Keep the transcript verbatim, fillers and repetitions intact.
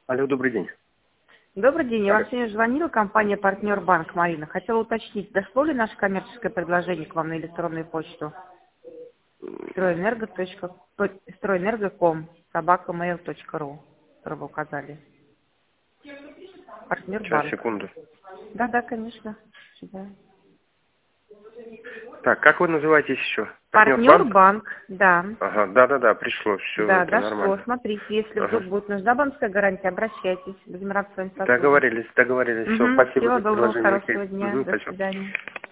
Алло, добрый день. Добрый день. Я Алло. вам сегодня звонила, компания «Партнер Банк» Марина. Хотела уточнить, дошло ли наше коммерческое предложение к вам на электронную почту? Стройэнерго точка стройэнерго точка ком собака мейл точка ру, которое вы указали. «Партнер Сейчас, Банк». секунду. Да, да, конечно. Да. Так, как вы называетесь еще? «Партнер Банк», да. Ага, да-да-да, пришло, все, Да, это дошло. нормально. Смотрите, если Ага. вдруг будет нужна банковская гарантия, обращайтесь. Будем рады с вами сотрудничать. Договорились, договорились. Все, Угу. спасибо Всего за доброго, предложение. Окей. хорошего дня. Мгм, До спасибо. свидания.